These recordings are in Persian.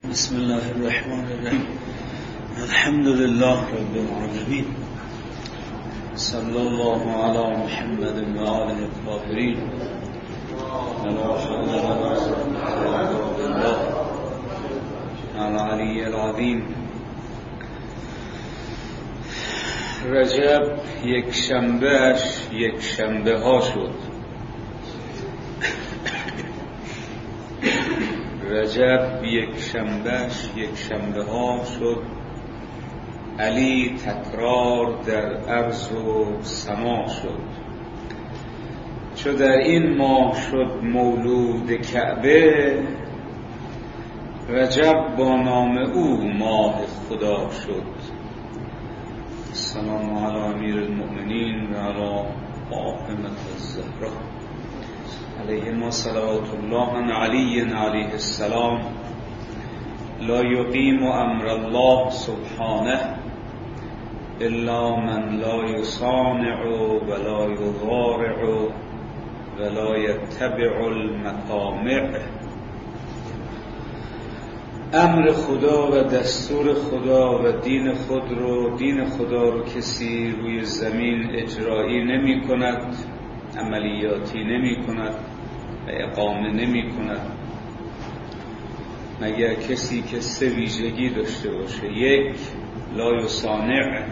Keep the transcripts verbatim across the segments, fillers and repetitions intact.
بسم الله الرحمن الرحیم. الحمد لله رب العالمین. صلی الله علی محمد و آله الطاهرین. العلی العظیم. رجب یک شنبهش یک شنبه ها شد. رجب یک شنبهش یک شنبه ها شد. علی تکرار در ارض و سما شد. چو در این ماه شد مولود کعبه، رجب با نام او ماه خدا شد. السلام علی امیر المؤمنین و علی فاطمة الزهرا علیهما صلوات الله. علی علیه السلام لا یقیم امر الله سبحانه الا من لا یصانع ولا یضارع ولا یتبع المطامع. امر خدا و دستور خدا و دین خود رو دین خدا رو کسی روی زمین اجرایی نمی کند، عملیاتی نمی کند و اقامه نمی کند مگر کسی که سه ویژگی داشته باشه. یک، لا یصانع،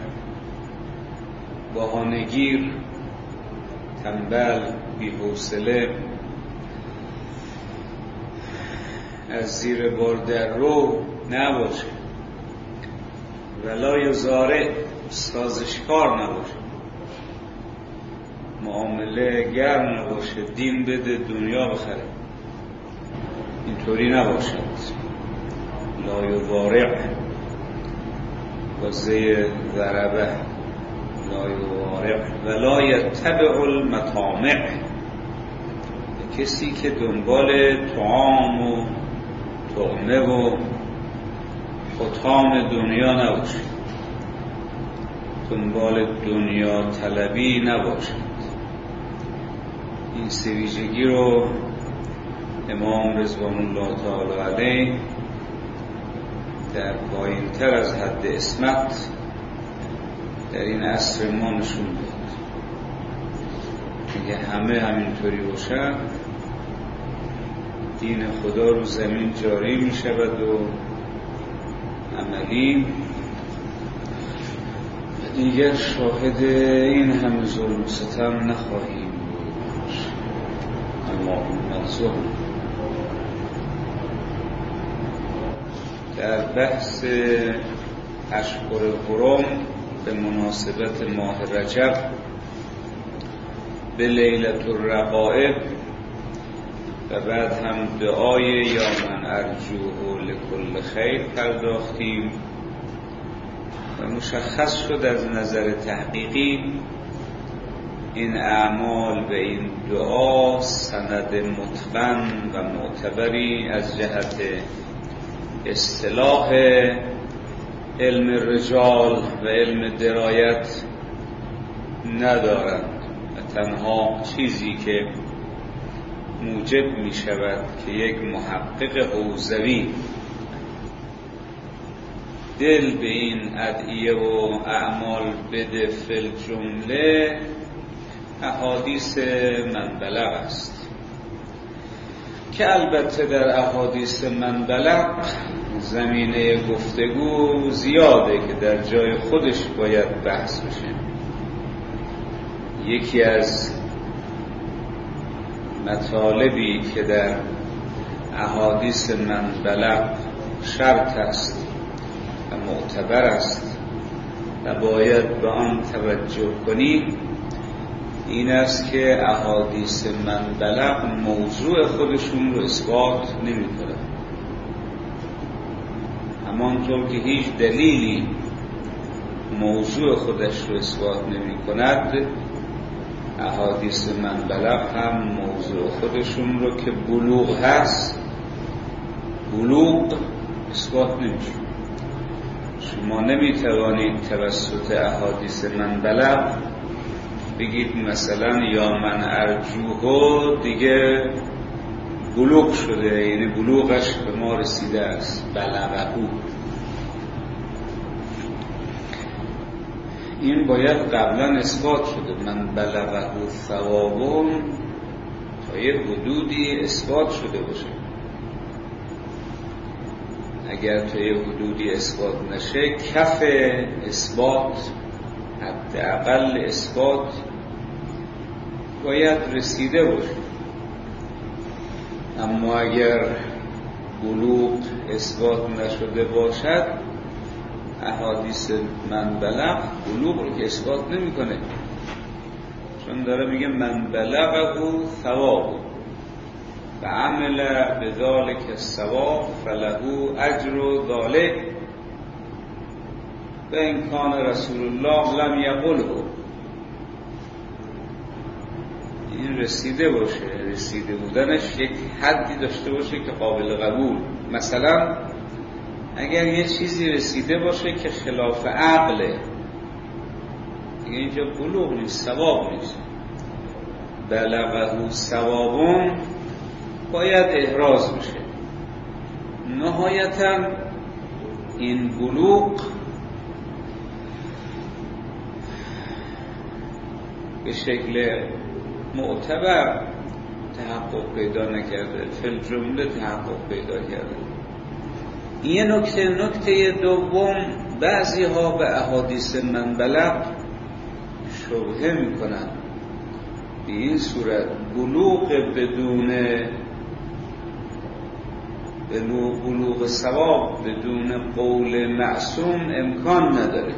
بهانه‌گیر، تنبل، بی‌حوصله، از زیر بار در رو نباشه. ولا یضارع، سازشکار نباشه، معامله گر نباشه، دین بده دنیا بخره، اینطوری نباشد. لا یضارع، وزه ضربه، لا یضارع. ولا یتبع المطامع، کسی که دنبال طعام و طعمه و حطام دنیا نباشه، دنبال دنیا طلبی نباشد. این سه ویژگی رو امام رضوان الله تعالی علیه در پایین تر از حد عصمت در این عصر ما نشون داد. اگه همه همینطوری باشن، دین خدا رو زمین جاری می شود و عملی، و دیگر شاهد این همه ظلم و ستم نخواهیم بود. اللهم ظلم. در بحث اشهر حرم به مناسبت ماه رجب به لیلة الرغائب و بعد هم دعای یا من ارجوه لکل خیر پرداختیم و مشخص شد از نظر تحقیقی این اعمال و این دعا سند متقن و معتبری از جهت اصطلاح علم رجال و علم درایت ندارند و تنها چیزی که موجب می شود که یک محقق حوزوی دل به این ادعیه و اعمال بده فی الجمله احادیث من بلغ است، که البته در احادیث من بلغ زمینه گفتگو زیاده که در جای خودش باید بحث بشه. یکی از مطالبی که در احادیث من بلغ شرط است و معتبر است و باید به آن توجه کنید این است که احادیث من بلغ موضوع خودشون رو اثبات نمی کنند. همانطور که هیچ دلیلی موضوع خودش رو اثبات نمی کند، احادیث من بلغ هم موضوع خودشون رو که بلوغ هست بلوغ اثبات نمیشه. شما نمیتوانید توسط احادیث من بلغ بگید مثلا یا من ارجوه دیگه بلوغ شده، یعنی بلوغش به ما رسیده است. بلغه این باید قبلا اثبات شده. من بلغه ثوابون تا یه حدودی اثبات شده باشه. اگر تا یه حدودی اثبات نشه، کف اثبات، حداقل اثبات باید رسیده باشه. اما اگر بلوغ اثبات نشده باشد، احادیث من بلغ بلوغ رو که اثبات نمی کنه، چون داره میگه من بلغه ثواب و عمل بذالک الثواب فله اجر ذالک و این کان رسول الله لم یقله. این رسیده باشه، رسیده بودنش یک حدی داشته باشه که قابل قبول. مثلا اگر یه چیزی رسیده باشه که خلاف عقله، دیگه اینجا بلوغ نیست، ثواب نیست. بلغه ثوابون باید احراز بشه. نهایتا این بلوغ به شکل معتبر تحقق پیدا نکرده، فی الجمله تحقق پیدا کرده. این نکته نکته دوم، بعضی ها به احادیث من بلغ شبهه میکنن به این صورت: بلوغ بدون بلوغ بلوغ ثواب بدون قول معصوم امکان نداره.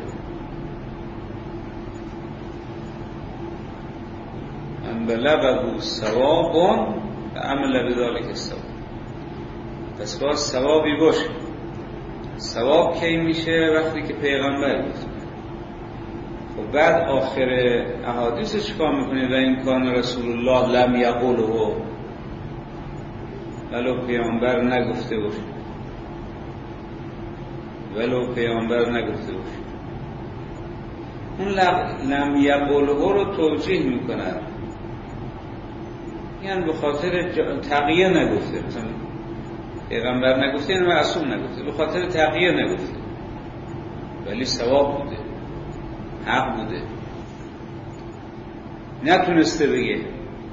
من بلغه ثواب و عمل بذالک الثواب. پس باید ثوابی باشه. ثواب کی میشه؟ وقتی که پیغمبر گفت. خب بعد آخر احادیث چیکار میکنه؟ و این کان رسول الله لم یقوله، ولو پیامبر نگفته باشه، ولو پیامبر نگفته باشه. اون لم یقوله رو توجیه میکنن، یعنی به خاطر تقیه نگفته، مثلا پیغمبر نگفته یعنی معصوم نگفته، به خاطر تقیه نگفته، ولی ثواب بوده، حق بوده، نتونسته بگه.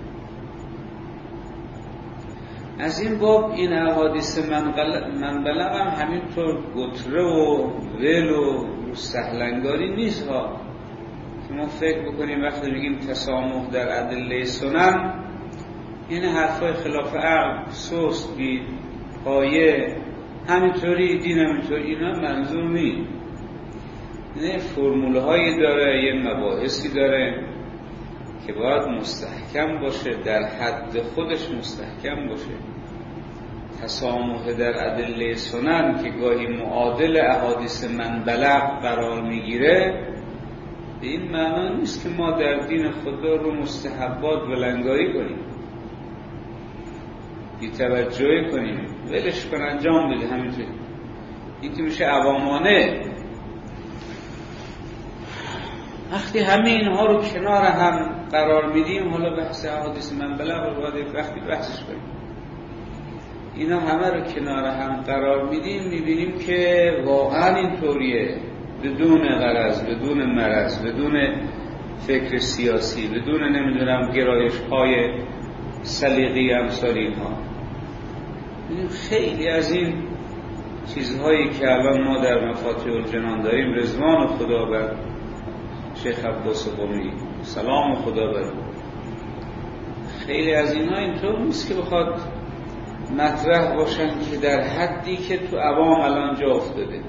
از این باب این احادیث من بلغ هم همینطور گتره و ول و سهلنگاری نیست ها که ما فکر بکنیم وقتی میگیم تسامح در ادله سنن یعنی حرفای خلاف عقل، سست بی پایه، همینطوری دین همینطوری، اینا منظور نیست. یعنی فرموله هایی داره، یه مباحثی داره که باید مستحکم باشه، در حد خودش مستحکم باشه. تسامح در ادله سنن که گاهی معادل احادیث من بلغ قرار میگیره، به این معنا نیست که ما در دین خدا رو مستحبات بلنگاری کنیم، بی توجهی کنیم، ولش کن انجام بده همینطوری. این که میشه عوامانه. وقتی همه اینها رو کنار هم قرار میدیم، حالا بحث احادیث من بلغ رو باید یک وقتی بحثش کنیم، اینا همه رو کنار هم قرار میدیم، میبینیم که واقعا اینطوریه، بدون غرض، بدون مرض، بدون فکر سیاسی، بدون نمیدونم گرایش های سلیقی امثال اینها. خیلی از این چیزهایی که الان ما در مفاتیح الجنان داریم، رضوان خدا بر شیخ عباس قمی، سلام خدا بر، خیلی از اینها اینطور نیست که بخواد مطرح باشن که در حدی که تو عوام الان جا افتاده،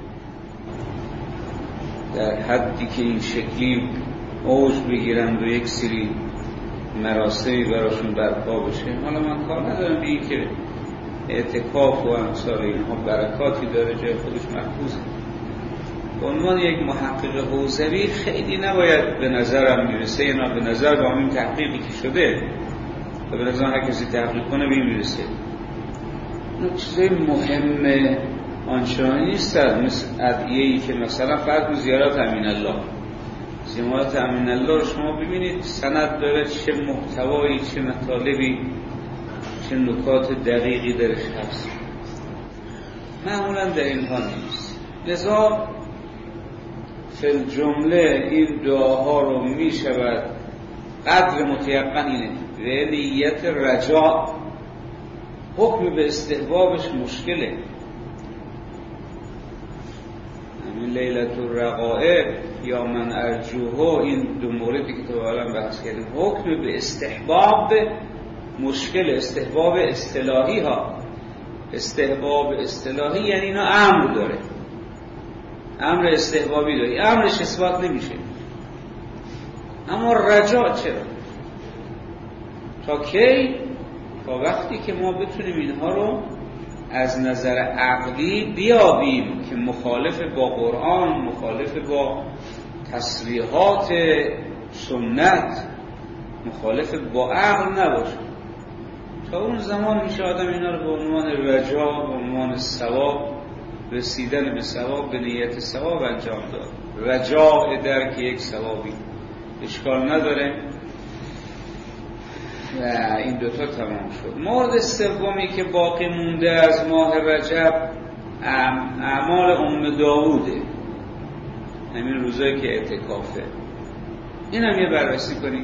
در حدی که این شکلی اوج بگیرن و یک سری مراسمی براشون برپا بشه. حالا من کار ندارم بگی که اعتکاف و امثال اینها برکاتی داره، جای خودش محفوظه. به عنوان یک محقق حوزوی خیلی نباید به نظرم میرسه، اینا به نظر با همین تحقیقی که شده و به نظر هر کسی تحقیق کنه به این میرسه، اینا چیزای مهم آنچنانی نیستن مثل ادعیه‌ای که مثلا فرض زیارت امین الله، زیارت امین الله رو شما ببینید سند داره، چه محتوایی، چه مطالبی، چه نکات دقیقی درش هست. معمولا در اینها نیست. لذا فی الجمله این دعاها رو می شود قدر متیقن اینه و نیت رجاء. حکم به استحبابش مشکله. همین لیلة الرقائب یا من ارجوها، این دو موردی که تو حالا بحث کردیم، حکم به استحباب مشکل. استحباب اصطلاحی ها، استحباب اصطلاحی یعنی اینا امر داره، امر استحبابی داره، امرش اثبات نمیشه. اما رجاء چرا؟ تا کی؟ تا وقتی که ما بتونیم اینها رو از نظر عقلی بیابیم که مخالف با قرآن، مخالف با تصریحات سنت، مخالف با عقل نباشه. تا اون زمان میشه آدم اینا رو به عنوان رجا، به عنوان ثواب، رسیدن به ثواب، به نیت ثواب انجام داد. رجاء درک یک ثوابی اشکال نداره. و این دوتا تمام شد. مورد سومی که باقی مونده از ماه رجب اعمال ام داووده، همین روزایی که اعتکافه. این هم یه بررسی کنیم.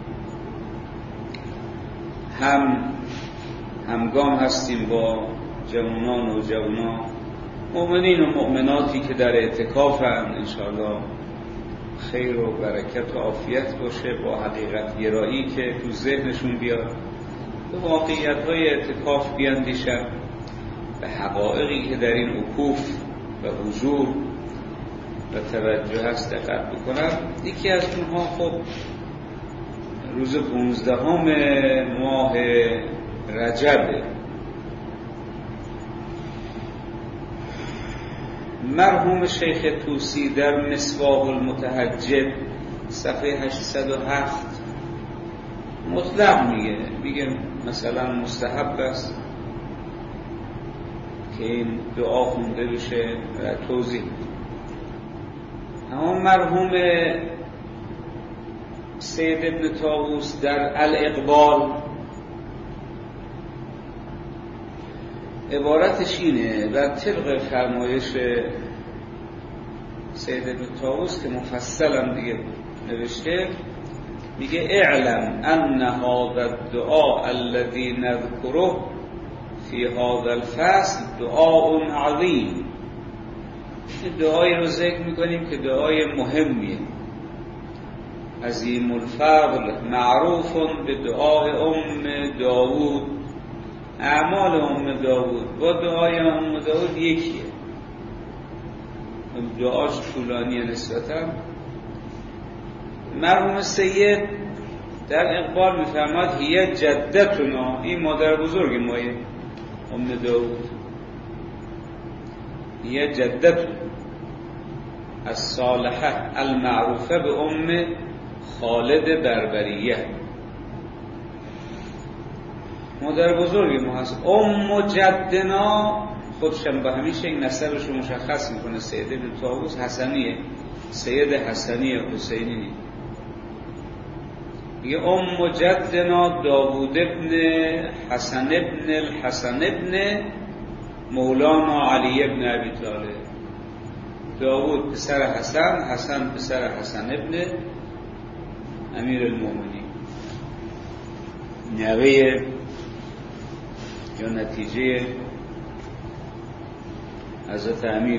هم همگام هستیم با جوانان و جوانان، مؤمنین و مؤمناتی که در اعتکافن. انشاءالله خیر و برکت و عافیت باشه، با حقیقت گرایی که تو ذهنشون بیاد، به واقعیت‌های اعتکاف بیاندیشن، به حقایقی که در این وقوف و حضور و توجه هست دقت بکنن. یکی از اونها خب روز پونزدهم ماه رجبه. مرحوم شیخ طوسی در مصباح المتحجب صفحه هشتصد و هفت مطلق میگه، میگه مثلا مستحب است که این دعا خونده بشه و توضیح. اما مرحوم سید ابن طاووس در الاقبال عبارتش اینه و طبق فرمایش سید ابن طاووس که مفصل هم دیگه نوشته، میگه اعلم ان هذا الدعاء الذي نذكره في هذا الفصل دعاء عظیم. این دعایی رو ذکر میکنیم که دعای مهمیه، عظیم الفضل، معروف به دعای ام داوود. اعمال ام داوود با دعای ام داوود یکیه، دعاش طولانیه نسبتا. مرحوم سید در اقبال میفرماد هی جدتنا، این مادر بزرگ مایه ام داوود، هی جدت الصالحه المعروفه به ام خالد بربریه. مادر بزرگ ما هست. ام جدنا خودشم با همیشه این نسبش رو مشخص میکنه. سید ابن طاووس حسنیه، سید حسنیه، حسینی نیست. میگه ام جدنا داوود ابن حسن ابن الحسن ابن مولانا علی ابن ابی طالب. داوود پسر حسن، حسن پسر حسن ابن امیر المومنین، نوه یا نتیجه حضرت امیر.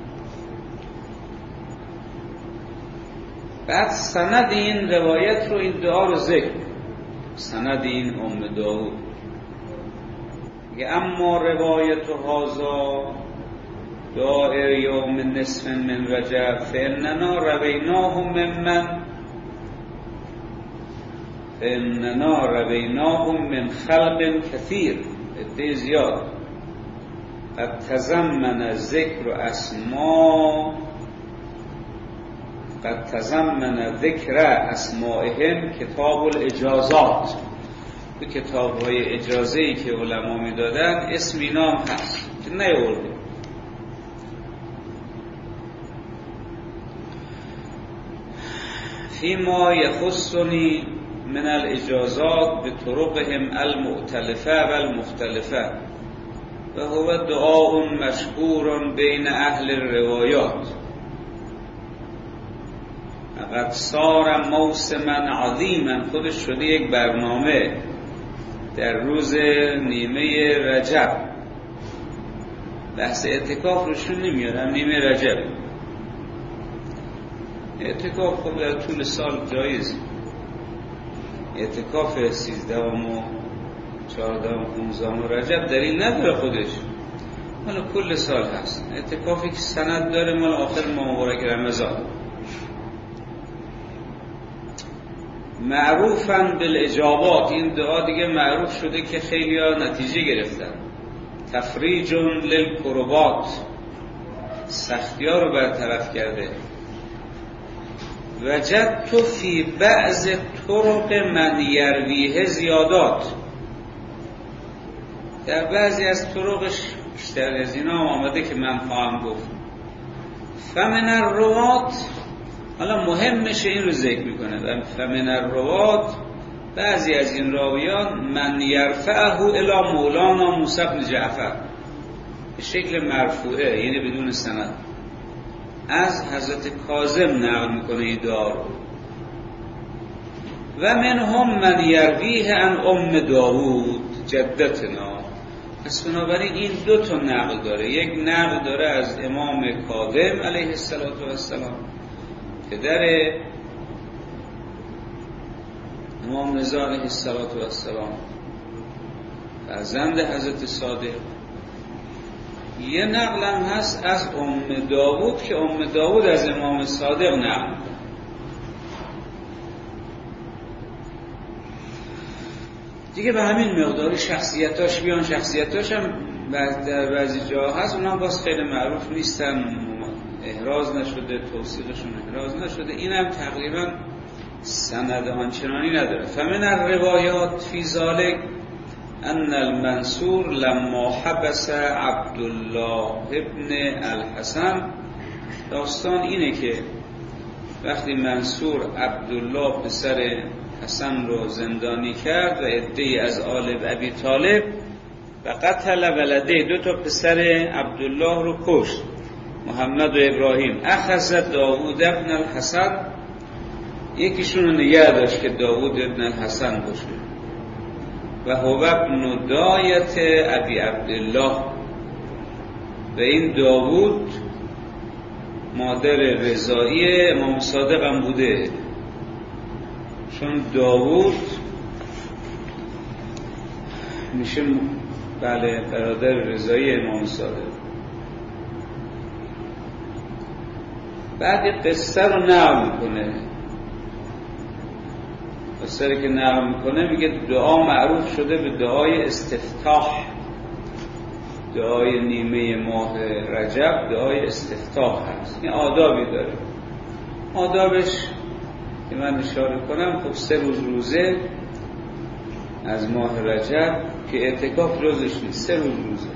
بعد سند این روایت رو، این دعا رو ذکر، سند این ام داوود میگه اما روایت هذا دعا یوم نصف من رجب فاننا رویناه ممن فاننا رویناه من خلق کثیر، عده زیاد، قد تضمن ذکر اسماء قد تضمن ذکر اسمائهم کتاب الاجازات. به کتاب های اجازه‌ای که علما میدادن اسم اینام هست که نیاورده. فیما یخصنی من الاجازات به طرقهم المؤتلفه و المختلفه و هو دعاء مشهور بین اهل الروایات قد صار موسما عظیما. خودش شده یک برنامه در روز نیمه رجب. بحث اعتکاف روشون نمیارم، نیمه رجب اعتکاف خب در طول سال جایز. اعتکاف سیزدهم و چهاردهم و پونزدهم رجب دلیل نداره خودش، حالا کل سال هست. اعتکافی که سند داره مال آخر ماه مبارک رمضان. معروفن بالاجابات، این دعا دیگه معروف شده که خیلی ها نتیجه گرفتن. تفریج للکربات، سختی ها رو برطرف کرده. وجدت فی بعض طرق من یرویه زیادات، در بعضی از طرقش بیشتر از اینا هم آمده که من خواهم گفت. فمن الروات، حالا مهمشه این رو ذکر میکنه، فمن الروات بعضی از این راویان من یرفعه الی مولانا موسی بن جعفر، به شکل مرفوعه یعنی بدون سند، از حضرت کاظم نقل میکنه این دعا رو. و منهم من یرویه عن ام داوود جدتنا. پس بنابراین این دو تا نقل داره. یک نقل داره از امام کاظم علیه السلام پدر امام رضا علیه السلام فرزند حضرت صادق. یه نقل هم هست از ام داوود که ام داوود از امام صادق نقل میکنه. دیگه به همین مقداری شخصیتاش بیان. شخصیتاش هم در بعضی جا هست، اونا باز خیلی معروف نیستن، احراز نشده، توصیقشون احراز نشده. این هم تقریبا سند آنچنانی نداره. فمن الروایات فی ذالک ان المنصور لما حبس عبدالله ابن الحسن، داستان اینه که وقتی منصور عبدالله پسر حسن رو زندانی کرد و عده‌ای از آل ابی طالب و قتل ولده، دو تا پسر عبدالله رو کشت، محمد و ابراهیم. اخذ داوود ابن الحسن، یکیشون رو نگه داشت که داوود ابن الحسن باشه، و هو ابن دایت ابی عبدالله، و این داوود مادر رضایی امام صادق هم بوده، چون داوود میشه بله برادر رضایی امام صادق. بعد قصه رو نقل میکنه. قصه که نقل میکنه میگه دعا معروف شده به دعای استفتاح، دعای نیمه ماه رجب دعای استفتاح هست. این آدابی داره. آدابش که من اشاره کنم، خب سه روز روزه از ماه رجب که اعتکاف روزش نیست، سه روز روزه.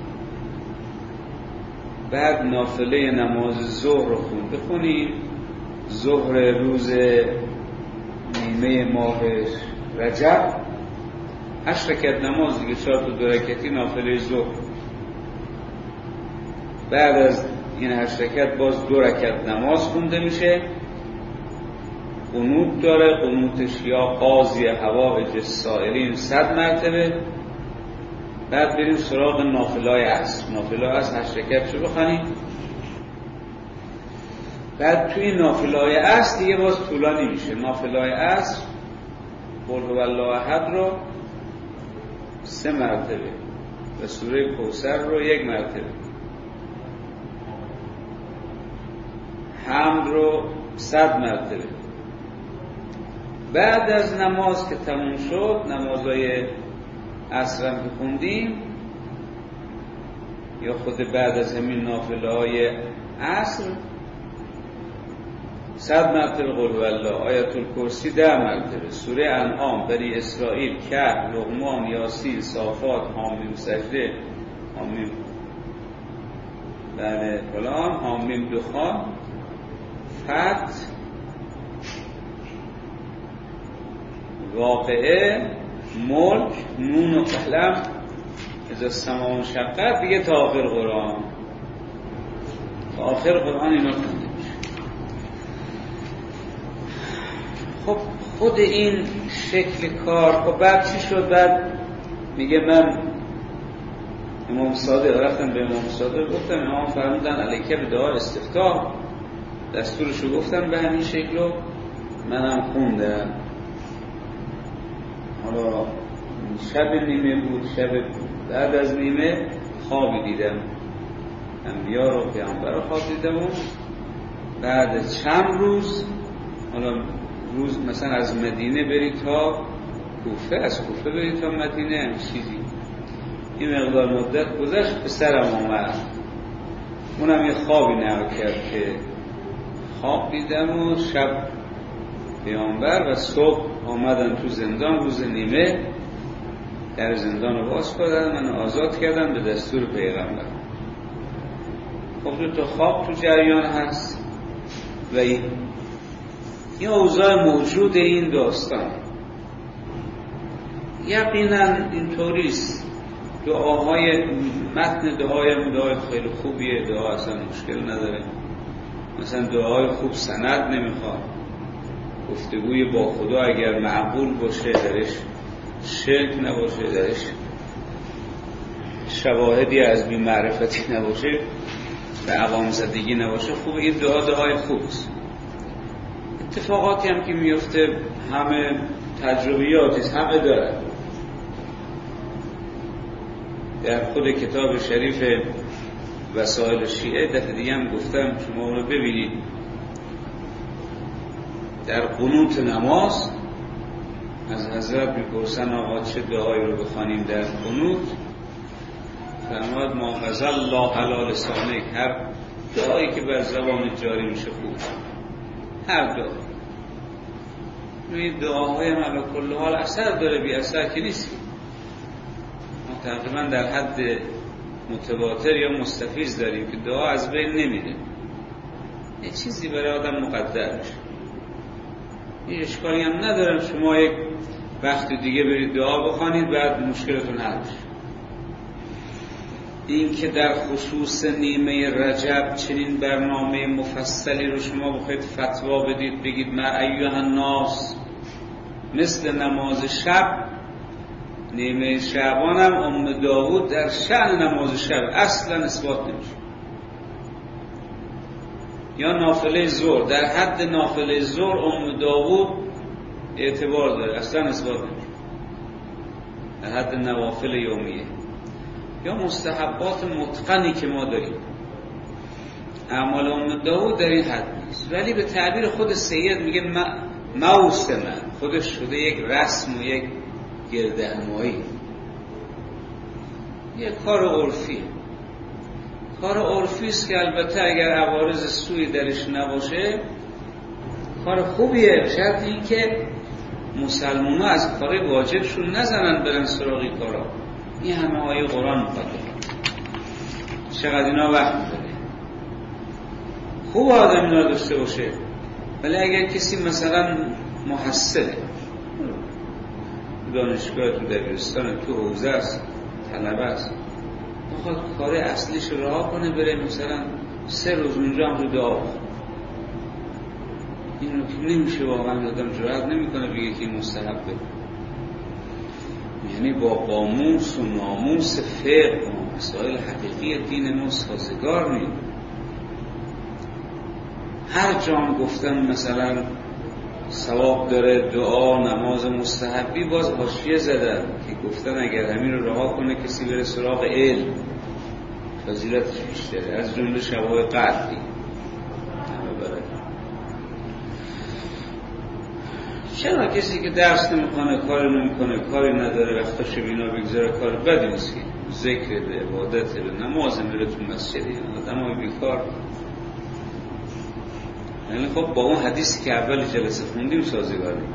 بعد نافله نماز ظهر رو خون بخونیم، ظهر روز نیمه ماه رجب، هشت رکعت نماز دیگه، چهار تا دو رکعتی نافله ظهر. بعد از این هشت رکعت باز دو رکعت نماز خونده میشه. قنوت داره، قنوتش یا قاضی حوائج السائلین صد مرتبه. بعد بریم سراغ نافله‌های عصر. نافله‌های عصر هشت رکعت رو بخونیم. بعد توی نافله‌های عصر دیگه باز طولانی میشه. نافله‌های عصر قل هو الله احد رو سه مرتبه و سوره کوثر رو یک مرتبه، حمد رو صد مرتبه. بعد از نماز که تموم شد، نمازهای عصر هم که خوندیم، یا خود بعد از همین نافله‌های عصر، صد مرتبه قل هو الله، آیت الکرسی ده مرتبه، سوره انعام، بنی اسرائیل، کهف، لقمان، یاسین، صافات، حامیم سجده، حامیم بله فلان، حامیم دخان، فتح واقعه، ملک، نون و قلم، از السماء انشقت، دیگه تا آخر قرآن. تا آخر قرآن اینا کنده میشه. خب خود این شکل کار، خب بعد چی شد؟ بعد میگه من امام صادق رفتم به امام صادق گفتم امام فرمودن علیکه به دعا استفتاح، دستورشو گفتم به همین شکلو، منم خوندم. حالا شب نیمه بود، شب بعد از نیمه خوابی دیدم، انبیا رو پیامبر رو خواب دیدم و بعد چند روز، حالا روز مثلا از مدینه بری تا کوفه، از کوفه بری تا مدینه، همین چیزی این مقدار مدت گذشت، به سرم آمد. اونم یه خوابی نقل کرد که خواب دیدم و شب پیامبر و صبح آمدن تو زندان، روز نیمه در زندان رو باز کردن، من آزاد کردن به دستور پیغمبر. خب دو تا خواب تو جریان هست و این این اوضاع موجود این داستان. یقینا اینطوریست. دعاهای متن دعای هم دعای خیلی خوبیه، دعا اصلا مشکل نداره. مثلا دعای خوب سند نمیخواد، گفتگوی با خدا اگر معقول باشه، درش شرک نباشه، درش شواهدی از بی معرفتی نباشه، به عوام زدگی نباشه، خوب. این دعا دعای خوبست. اتفاقاتی هم که میفته همه تجربیاتیست، همه داره. در خود کتاب شریف وسائل شیعه دفعه دیگه هم گفتم شما رو ببینید، در قنوت نماز از حضرت میپرسن آقا چه دعایی رو بخوانیم در قنوت؟ فرمود ما غزل الله علی لسانک، هر دعایی که بر زبان جاری میشه خوب، هر دعا. این دعاهای هم علی کل حال اثر داره، بی اثر که نیست. ما تقریبا در حد متواتر یا مستفیض داریم که دعا از بین نمیره، یه چیزی برای آدم مقدر میشه. این اشکالی هم ندارم شما یک وقت دیگه برید دعا بخوانید بعد مشکلتون حل میشه. این که در خصوص نیمه رجب چنین برنامه مفصلی رو شما بخواید فتوا بدید، بگید ما ایها الناس مثل نماز شب، نیمه شعبان هم ام داوود در شأن نماز شب اصلا اثبات نمیشه. یا نافله ظهر در حد نافله ظهر ام داوود اعتبار داره، اصلا اثبات نمیشه در حد نوافل یومیه. یا مستحبات متقنی که ما داریم، اعمال ام داوود در این حد نیست، ولی به تعبیر خود سید میگه موسمه، خودش شده یک رسم و یک گردهمایی، یک کار عرفی. کار عرفی است که البته اگر عوارض سوی درش نباشه کار خوبیه، شرط این که مسلمان ها از کار واجبشون نزنن برن سراغی کارا. این همه آیه قرآن مقدمه، چقدر اینا وقت می‌بره. خوب آدم اینا داشته باشه، ولی اگر کسی مثلا محصله، دانشگاه، تو دبیرستان، تو حوزه است، طلبه است، بخواد کار اصلیش رو رها کنه بره مثلا سه روز اونجا هم رو دعا، این رو که نمیشه، واقعا آدم جرأت نمیکنه بگه که این مستحبه. یعنی با قاموس و ناموس فقه و مسائل حقیقی دین ما سازگار نیم. هر جام گفتن مثلا ثواب داره دعا نماز مستحبی، باز حاشیه زدن که گفتن اگر همین رو رها کنه کسی بره سراغ علم فضیلتش بیشتره، از جمله شبای قدری. چرا کسی که درس نمیکنه، کاری نمیکنه، کاری نداره، وقتاش بینا بگذاره، کار بدی نیست که ذکر به عبادت به نماز میره تو مسجدی، آدمای بیکار. یعنی خب با اون حدیثی که اول جلسه خوندیم سازگار نمیشه.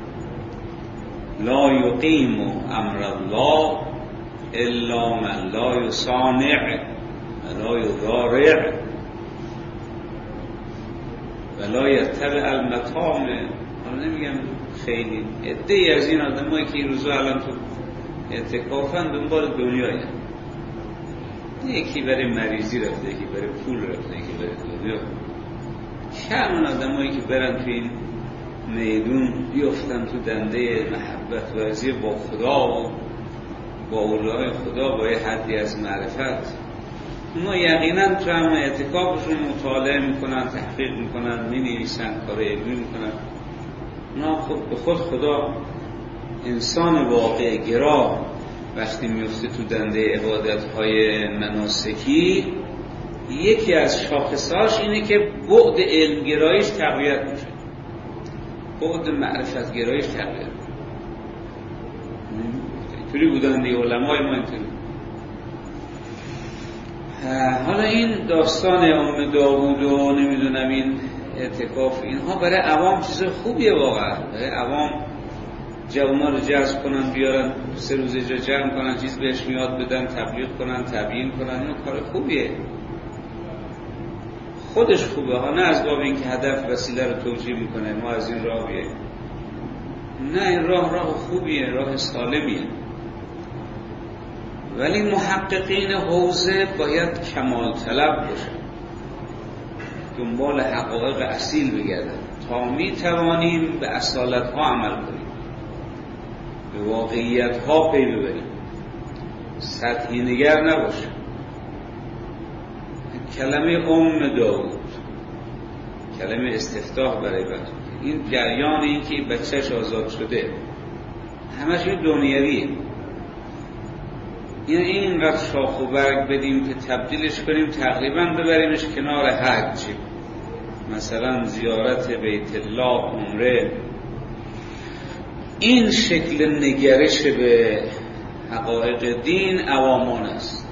لا یقیم امر الله الا من لا یصانع ولا یضارع ولا یتبع المطامع. حالا نمیگم خیلی عده‌ای از این آدمایی که این روزا الان تو اعتکافن دنبال دنیایی، یکی برای مریضی رفته، یکی برای پول رفته، یکی برای دنیا. کم آدمایی که برن تو این میدون بیفتن تو دنده محبت ورزی با خدا و با اولیای خدا با یه حدی از معرفت. اونا یقینا تو هم اعتکافشون مطالعه میکنن، تحقیق میکنن، مینویسن، کار علمی میکنن. اونا خود به خود خدا انسان واقع گرا وقتی میفته تو دنده عبادت‌های مناسکی، یکی از شاخصهاش اینه که بعد علمگرایش تقویت میشه، بعد معرفت گرایش تقویت میشه. اینطوری بودن دیگه علمای ما اینطوری. حالا این داستان ام داوود و نمیدونم این اعتکاف اینها برای عوام چیز خوبیه واقعا، برای عوام جوونا رو جذب کنن، بیارن سه روز جا جمع کنن، چیز بهش میاد بدن، تبلیغ کنن، تبیین کنن، اینو کار خوبیه، خودش خوبه ها، نه از باب اینکه هدف وسیله رو توجیه میکنه ما از این راه بیاییم، نه این راه راه خوبیه، راه سالمیه. ولی محققین حوزه باید کمال طلب باشن، دنبال حقایق اصیل بگردن تا می توانیم به اصالت ها عمل کنیم، به واقعیت ها پی ببریم، سطحی نگر نباشه. کلمه ام داوود کلمه استفتاح برای بچه، این جریان این که بچهش آزاد شده همش این دنیویه، این اینقدر شاخ و برگ بدیم که تبدیلش کنیم تقریبا ببریمش کنار حج، مثلا زیارت بیت الله، عمره. این شکل نگرش به حقایق دین عوامان است.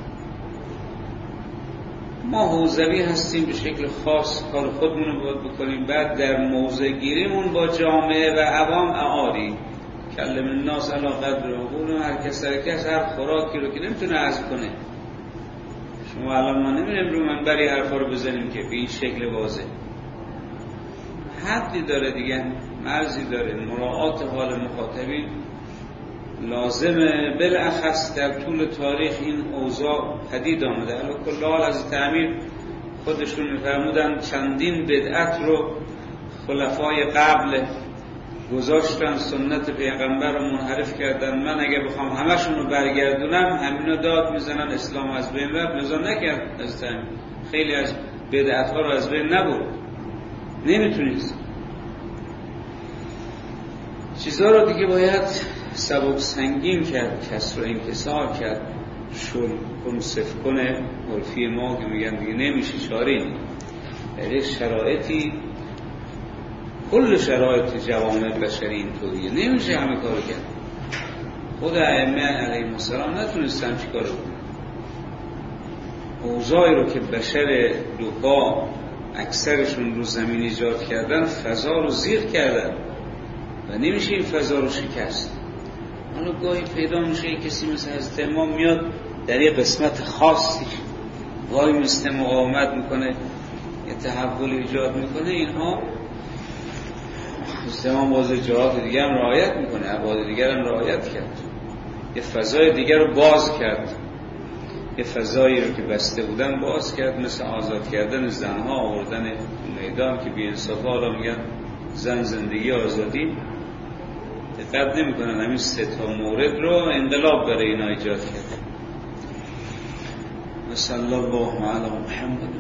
ما حوزوی هستیم، به شکل خاص کار خودمون رو باید بکنیم، بعد در موضع گیریمون با جامعه و عوام اعاری کلم الناس علی قدر عقول، هر کس هر کس هر خوراکی رو که نمیتونه عزم کنه. شما الان ما نمیریم رو منبری حرفا رو بزنیم که به این شکل واضح، حدی داره دیگه، مرزی داره. مراعات حال مخاطبین لازمه، بالاخص در طول تاریخ این اوضاع پدید آمده. علی کل حال از تعمیر خودشون میفرمودن چندین بدعت رو خلفای قبل گذاشتن، سنت پیغمبر رو منحرف کردن. من اگه بخوام همشون رو برگردونم همینو داد میزنن اسلام از بین رفت، لذا نکرد از تعمیر، خیلی از بدعت ها رو از بین نبرد. نمیتونید چیزها رو دیگه باید سبک سنگین کرد، کسر و انکسار کرد، شل کنصف کنه. عرفی ما که میگن دیگه نمیشه چاره، در یک شرایطی کل شرایط جوامع بشری اینطوریه، نمیشه همه کارو کرد. خود ائمه علیهم السلام نتونستن چی کارو کنن. اوضاعی رو که بشر دوپا اکثرشون رو زمین ایجاد کردن، فضا رو زیر کردن و نمیشه این فضا رو شکست. حالا گاهی پیدا میشه کسی مثل حضرت امام میاد در یک قسمت خاصی گاهی مثل مقاومت میکنه، یه تحول ایجاد میکنه. اینها حضرت امام باز جهات دیگر هم رعایت میکنه، ابعاد دیگر هم رعایت کرد، یه فضای دیگر رو باز کرد، یه فضایی رو که بسته بودن باز کرد، مثل آزاد کردن زنها، آوردن میدان که بی انصافا حالا میگن زن زندگی آزادی. دقت نمی کنن همین سه تا مورد رو انقلاب برای اینا ایجاد کرد. و صلی الله علی محمد.